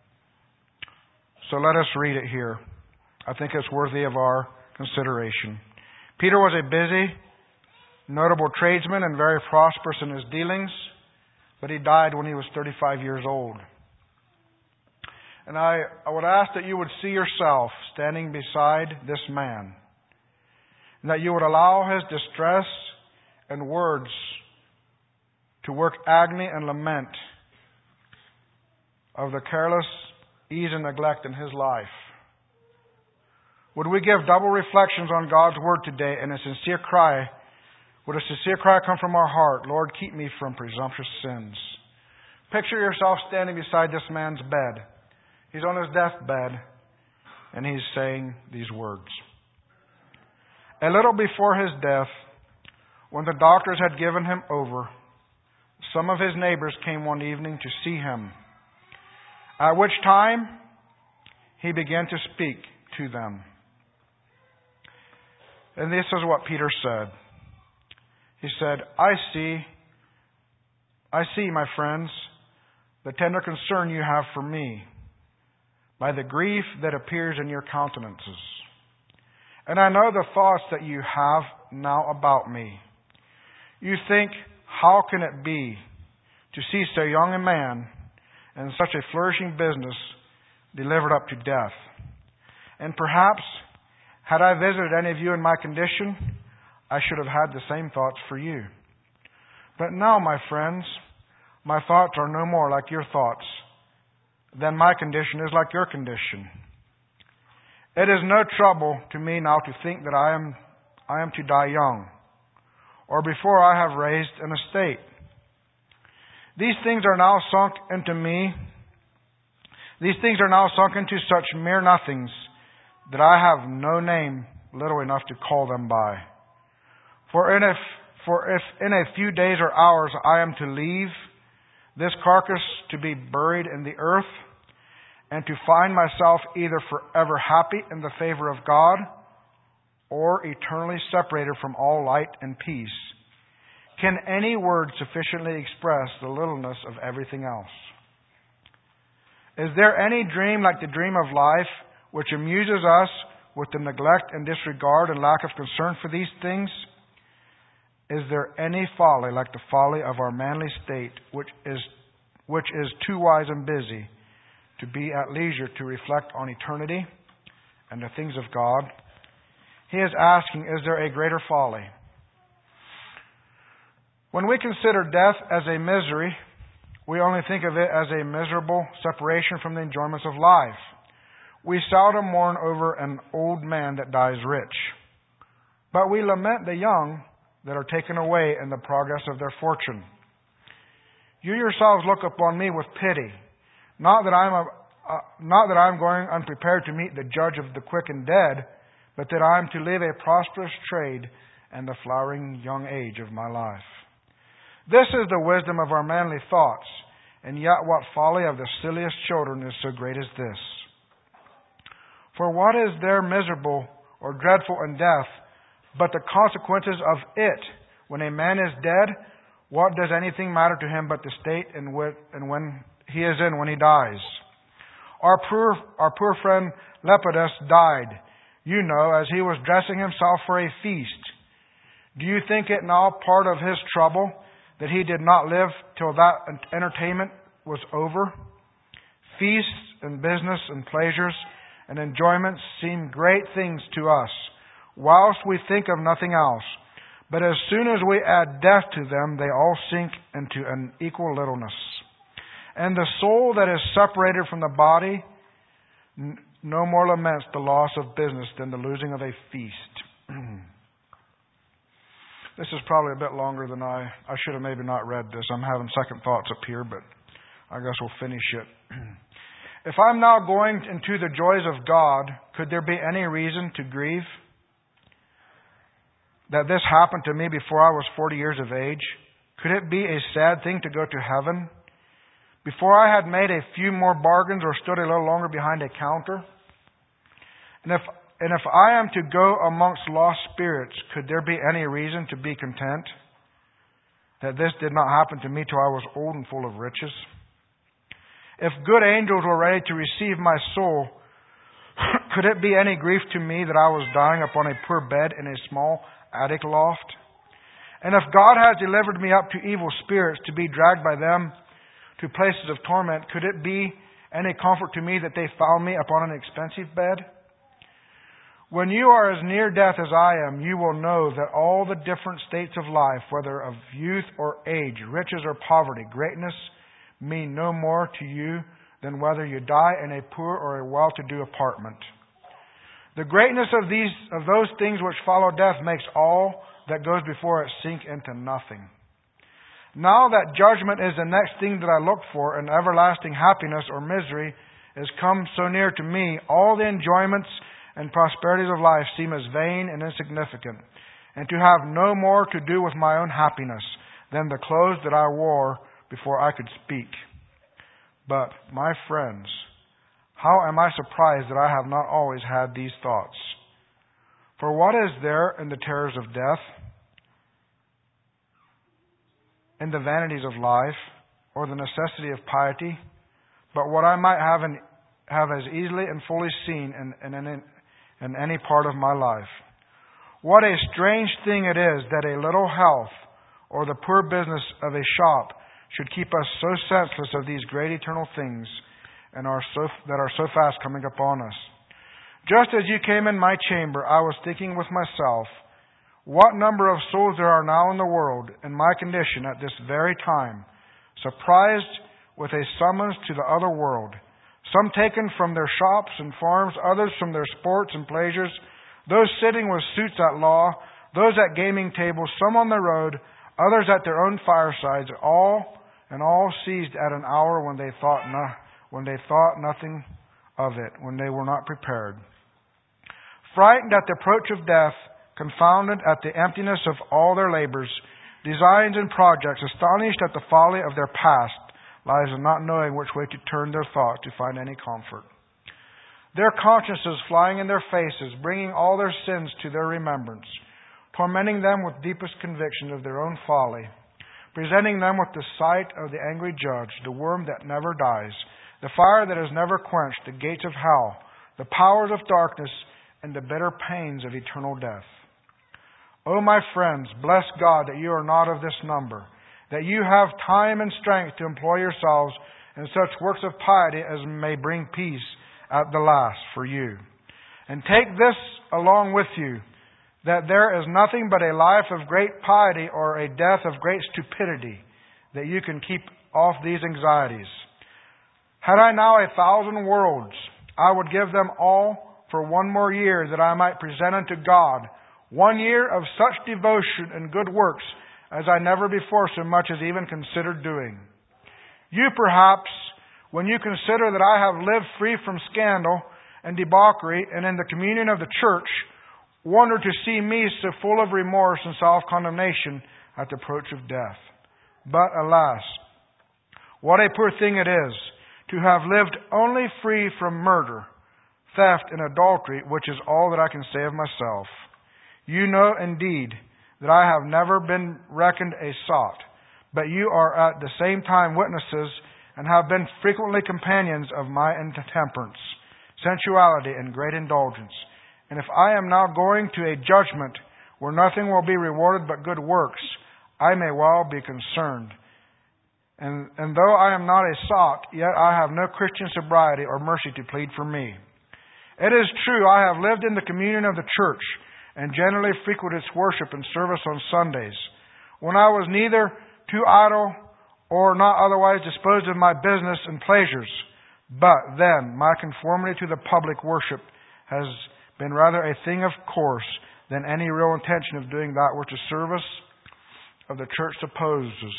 S1: So let us read it here. I think it's worthy of our consideration. Peter was a busy, notable tradesman and very prosperous in his dealings, but he died when he was 35 years old. And I would ask that you would see yourself standing beside this man, and that you would allow his distress and words to work agony and lament of the careless ease and neglect in his life? Would we give double reflections on God's Word today and a sincere cry? Would a sincere cry come from our heart, Lord, keep me from presumptuous sins? Picture yourself standing beside this man's bed. He's on his deathbed, and he's saying these words. A little before his death, when the doctors had given him over, some of his neighbors came one evening to see him, at which time he began to speak to them. And this is what Peter said. He said, I see, my friends, the tender concern you have for me, by the grief that appears in your countenances. And I know the thoughts that you have now about me. You think, how can it be to see so young a man and such a flourishing business delivered up to death? And perhaps, had I visited any of you in my condition, I should have had the same thoughts for you. But now, my friends, my thoughts are no more like your thoughts. Then my condition is like your condition. It is no trouble to me now to think that I am to die young, or before I have raised an estate. These things are now sunk into me. These things are now sunk into such mere nothings that I have no name little enough to call them by. For if in a few days or hours I am to leave this carcass to be buried in the earth, and to find myself either forever happy in the favor of God, or eternally separated from all light and peace, can any word sufficiently express the littleness of everything else? Is there any dream like the dream of life, which amuses us with the neglect and disregard and lack of concern for these things? Is there any folly like the folly of our manly state, which is too wise and busy to be at leisure to reflect on eternity and the things of God? He is asking, is there a greater folly? When we consider death as a misery, we only think of it as a miserable separation from the enjoyments of life. We seldom mourn over an old man that dies rich, but we lament the young that are taken away in the progress of their fortune. You yourselves look upon me with pity, not that I'm going unprepared to meet the judge of the quick and dead, but that I am to live a prosperous trade in the flowering young age of my life. This is the wisdom of our manly thoughts, and yet what folly of the silliest children is so great as this? For what is there miserable or dreadful in death but the consequences of it? When a man is dead, what does anything matter to him but the state and when he is in when he dies? Our poor friend Lepidus died, you know, as he was dressing himself for a feast. Do you think it now part of his trouble that he did not live till that entertainment was over? Feasts and business and pleasures and enjoyments seem great things to us, whilst we think of nothing else. But as soon as we add death to them, they all sink into an equal littleness. And the soul that is separated from the body no more laments the loss of business than the losing of a feast. This is probably a bit longer than I should have maybe not read this. I'm having second thoughts up here, but I guess we'll finish it. If I'm now going into the joys of God, could there be any reason to grieve that this happened to me before I was 40 years of age? Could it be a sad thing to go to heaven before I had made a few more bargains or stood a little longer behind a counter? And if I am to go amongst lost spirits, could there be any reason to be content that this did not happen to me till I was old and full of riches? If good angels were ready to receive my soul, could it be any grief to me that I was dying upon a poor bed in a small attic loft? And if God has delivered me up to evil spirits to be dragged by them to places of torment, could it be any comfort to me that they found me upon an expensive bed? When you are as near death as I am, you will know that all the different states of life, whether of youth or age, riches or poverty, greatness, mean no more to you
S2: than whether you die in a poor or a well-to-do apartment. The greatness of those things which follow death makes all that goes before it sink into nothing. Now that judgment is the next thing that I look for, and everlasting happiness or misery is come so near to me, all the enjoyments and prosperities of life seem as vain and insignificant, and to have no more to do with my own happiness than the clothes that I wore before I could speak. But, my friends, how am I surprised that I have not always had these thoughts? For what is there in the terrors of death, in the vanities of life, or the necessity of piety, but what I might have as easily and fully seen in any part of my life? What a strange thing it is that a little health or the poor business of a shop should keep us so senseless of these great eternal things that are so fast coming upon us. Just as you came in my chamber, I was thinking with myself, what number of souls there are now in the world, in my condition at this very time, surprised with a summons to the other world, some taken from their shops and farms, others from their sports and pleasures, those sitting with suits at law, those at gaming tables, some on the road, others at their own firesides, all seized at an hour when they thought nothing of it, when they were not prepared. Frightened at the approach of death, confounded at the emptiness of all their labors, designs and projects, astonished at the folly of their past lives and not knowing which way to turn their thoughts to find any comfort. Their consciences flying in their faces, bringing all their sins to their remembrance, tormenting them with deepest conviction of their own folly, presenting them with the sight of the angry judge, the worm that never dies, the fire that is never quenched, the gates of hell, the powers of darkness, and the bitter pains of eternal death. O my friends, bless God that you are not of this number, that you have time and strength to employ yourselves in such works of piety as may bring peace at the last for you. And take this along with you, that there is nothing but a life of great piety or a death of great stupidity, that you can keep off these anxieties. Had I now 1,000 worlds, I would give them all for one more year, that I might present unto God 1 year of such devotion and good works as I never before so much as even considered doing. You perhaps, when you consider that I have lived free from scandal and debauchery and in the communion of the church, wonder to see me so full of remorse and self-condemnation at the approach of death. But alas, what a poor thing it is to have lived only free from murder, theft, and adultery, which is all that I can say of myself. You know indeed that I have never been reckoned a sot, but you are at the same time witnesses and have been frequently companions of my intemperance, sensuality, and great indulgence. And if I am now going to a judgment where nothing will be rewarded but good works, I may well be concerned. And though I am not a sot, yet I have no Christian sobriety or mercy to plead for me. It is true, I have lived in the communion of the church, and generally frequent its worship and service on Sundays, when I was neither too idle or not otherwise disposed of my business and pleasures. But then my conformity to the public worship has been rather a thing of course than any real intention of doing that which the service of the church supposes.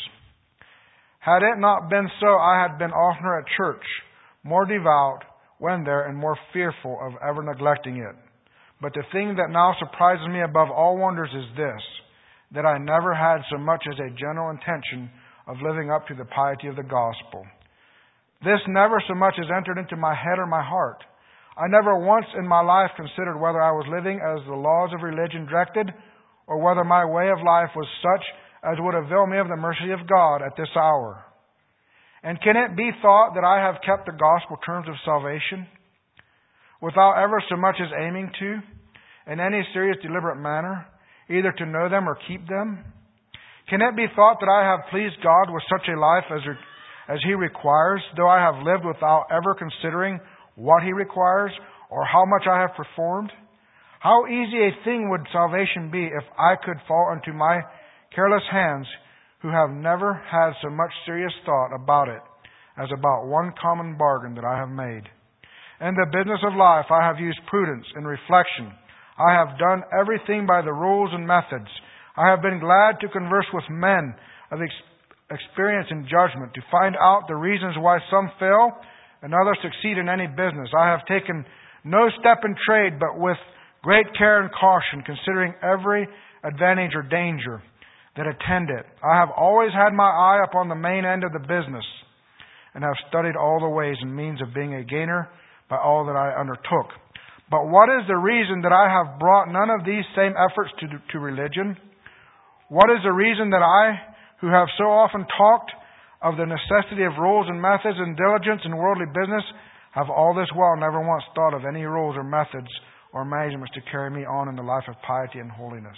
S2: Had it not been so, I had been oftener at church, more devout when there, and more fearful of ever neglecting it. But the thing that now surprises me above all wonders is this, that I never had so much as a general intention of living up to the piety of the gospel. This never so much as entered into my head or my heart. I never once in my life considered whether I was living as the laws of religion directed, or whether my way of life was such as would avail me of the mercy of God at this hour. And can it be thought that I have kept the gospel terms of salvation, without ever so much as aiming to, in any serious, deliberate manner, either to know them or keep them? Can it be thought that I have pleased God with such a life as He requires, though I have lived without ever considering what He requires or how much I have performed? How easy a thing would salvation be if I could fall into my careless hands, who have never had so much serious thought about it as about one common bargain that I have made. In the business of life, I have used prudence and reflection. I have done everything by the rules and methods. I have been glad to converse with men of experience and judgment, to find out the reasons why some fail and others succeed in any business. I have taken no step in trade, but with great care and caution, considering every advantage or danger that attend it. I have always had my eye upon the main end of the business, and have studied all the ways and means of being a gainer by all that I undertook. But what is the reason that I have brought none of these same efforts to religion? What is the reason that I, who have so often talked of the necessity of rules and methods and diligence in worldly business, have all this while never once thought of any rules or methods or measurements to carry me on in the life of piety and holiness?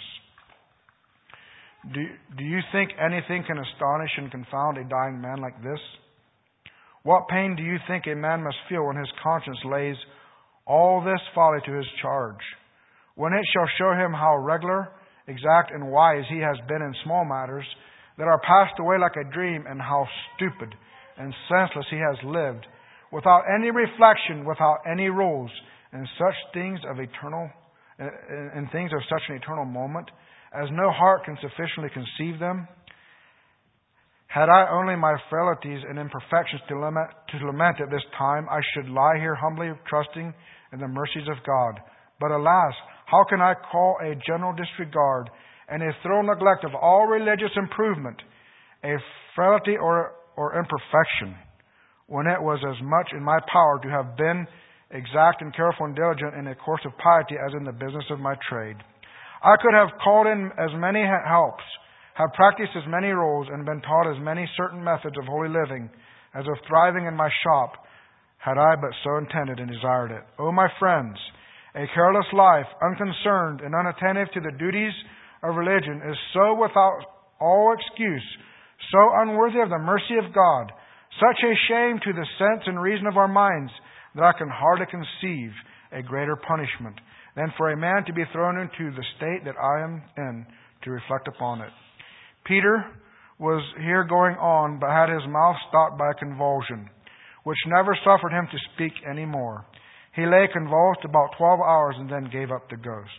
S2: Do you think anything can astonish and confound a dying man like this? What pain do you think a man must feel when his conscience lays all this folly to his charge, when it shall show him how regular, exact, and wise he has been in small matters that are passed away like a dream, and how stupid and senseless he has lived, without any reflection, without any rules, in such things of things of such an eternal moment, as no heart can sufficiently conceive them? Had I only my frailties and imperfections to lament at this time, I should lie here humbly trusting in the mercies of God. But alas, how can I call a general disregard and a thorough neglect of all religious improvement a frailty or imperfection, when it was as much in my power to have been exact and careful and diligent in a course of piety as in the business of my trade? I could have called in as many helps, have practiced as many rules, and been taught as many certain methods of holy living as of thriving in my shop, had I but so intended and desired it. O my friends, a careless life, unconcerned and unattentive to the duties of religion, is so without all excuse, so unworthy of the mercy of God, such a shame to the sense and reason of our minds, that I can hardly conceive a greater punishment than for a man to be thrown into the state that I am in, to reflect upon it. Peter was here going on, but had his mouth stopped by a convulsion, which never suffered him to speak any more. He lay convulsed about 12 hours and then gave up the ghost.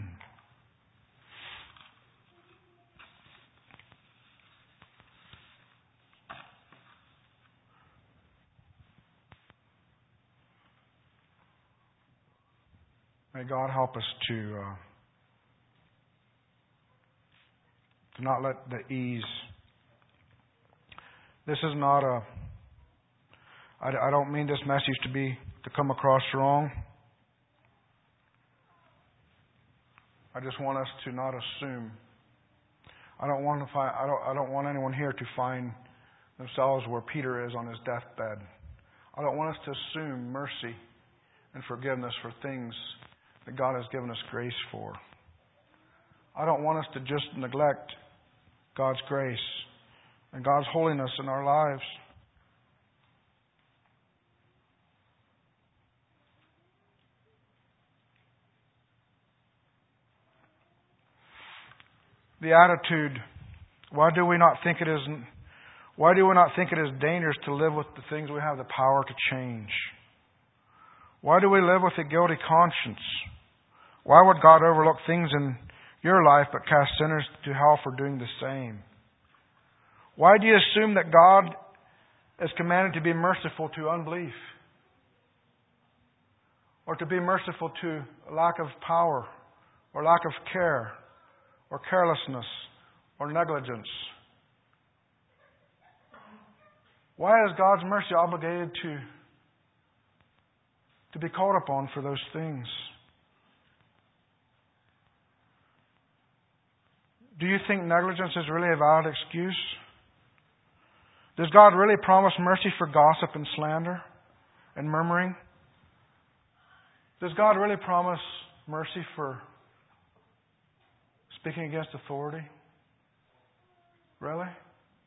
S2: May God help us to not let the ease. This is not a. I don't mean this message to come across wrong. I just want us to not assume. I don't want anyone here to find themselves where Peter is on his deathbed. I don't want us to assume mercy and forgiveness for things that God has given us grace for. I don't want us to just neglect God's grace and God's holiness in our lives. The attitude, why do we not think it is dangerous to live with the things we have the power to change? Why do we live with a guilty conscience? Why would God overlook things in your life but cast sinners to hell for doing the same? Why do you assume that God is commanded to be merciful to unbelief? Or to be merciful to lack of power, or lack of care, or carelessness, or negligence? Why is God's mercy obligated to be called upon for those things? Do you think negligence is really a valid excuse? Does God really promise mercy for gossip and slander and murmuring? Does God really promise mercy for speaking against authority? Really?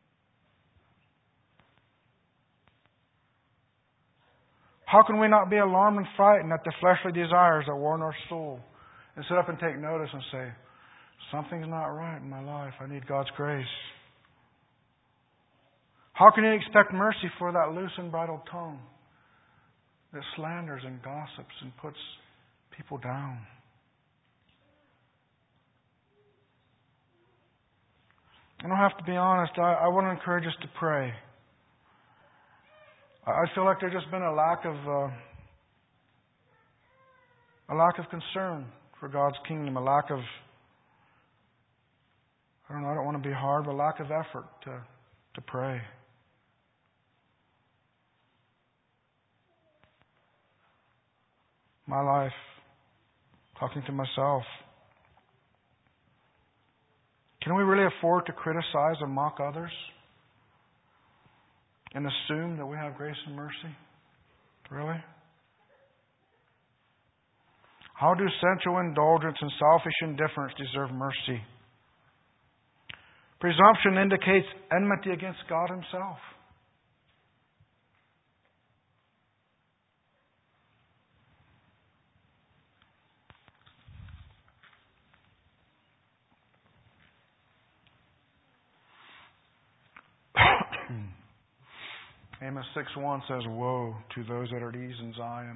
S2: How can we not be alarmed and frightened at the fleshly desires that warn our soul, and sit up and take notice and say, something's not right in my life. I need God's grace. How can you expect mercy for that loose and bridled tongue that slanders and gossips and puts people down? I don't have to be honest. I want to encourage us to pray. I feel like there's just been a lack of concern for God's kingdom, a lack of, I don't want to be hard, but a lack of effort to pray. My life, talking to myself. Can we really afford to criticize and mock others and assume that we have grace and mercy? Really? How do sensual indulgence and selfish indifference deserve mercy? Presumption indicates enmity against God Himself. Amos 6:1 says, "Woe to those that are at ease in Zion."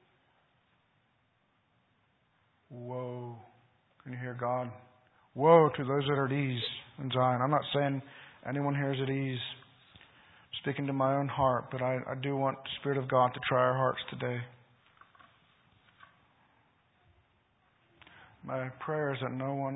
S2: Woe. Can you hear God? Woe to those that are at ease in Zion. I'm not saying anyone here is at ease. I'm speaking to my own heart, but I do want the Spirit of God to try our hearts today. My prayer is that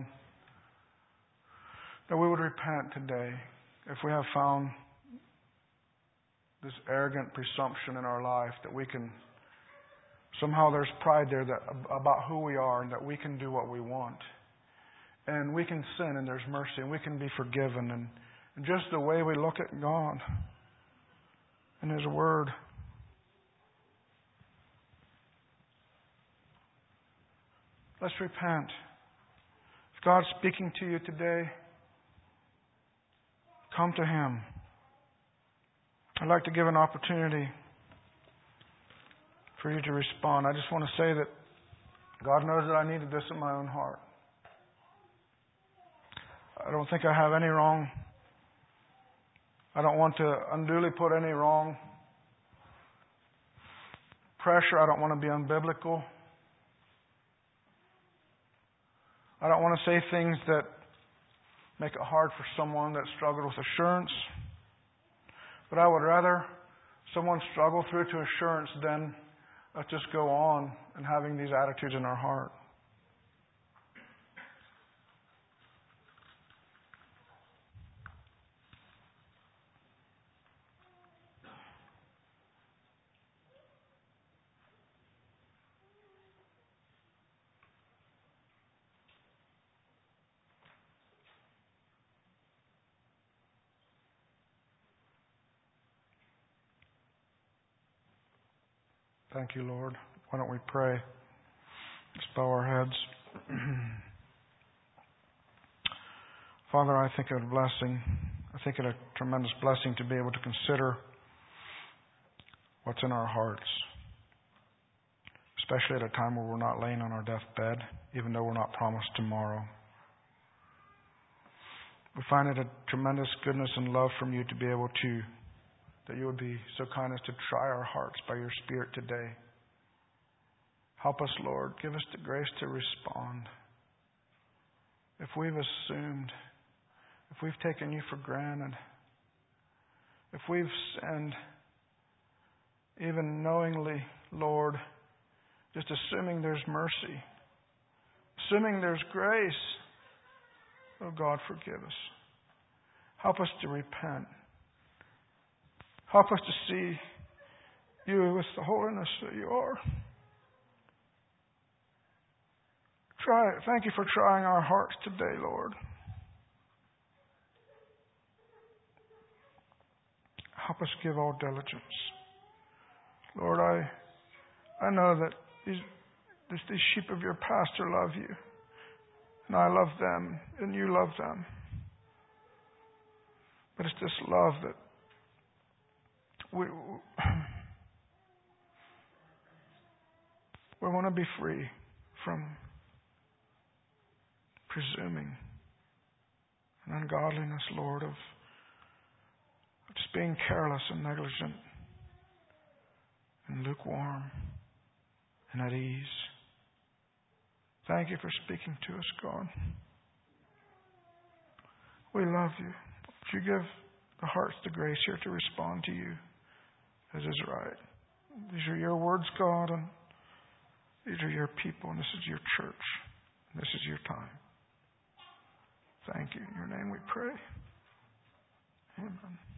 S2: that we would repent today if we have found this arrogant presumption in our life that we can, somehow there's pride there about who we are and that we can do what we want. And we can sin and there's mercy and we can be forgiven. And just the way we look at God and His Word. Let's repent. If God's speaking to you today, come to Him. I'd like to give an opportunity for you to respond. I just want to say that God knows that I needed this in my own heart. I don't think I have any wrong. I don't want to unduly put any wrong pressure. I don't want to be unbiblical. I don't want to say things that make it hard for someone that struggled with assurance. But I would rather someone struggle through to assurance than let's just go on and having these attitudes in our heart. Thank you, Lord. Why don't we pray? Let's bow our heads. Father, I think it a blessing. I think it a tremendous blessing to be able to consider what's in our hearts, especially at a time where we're not laying on our deathbed, even though we're not promised tomorrow. We find it a tremendous goodness and love from you to be able to, that you would be so kind as to try our hearts by your Spirit today. Help us, Lord. Give us the grace to respond. If we've assumed, if we've taken you for granted, if we've sinned, even knowingly, Lord, just assuming there's mercy, assuming there's grace, oh God, forgive us. Help us to repent. Help us to see you with the holiness that you are. Thank you for trying our hearts today, Lord. Help us give all diligence. Lord, I know that these sheep of your pasture love you. And I love them, and you love them. But it's this love that we want to be free from presuming and ungodliness, Lord, of just being careless and negligent and lukewarm and at ease. Thank you for speaking to us, God. We love you. Would you give the hearts the grace here to respond to you as is right? These are your words, God, and these are your people, and this is your church. And this is your time. Thank you. In your name we pray. Amen.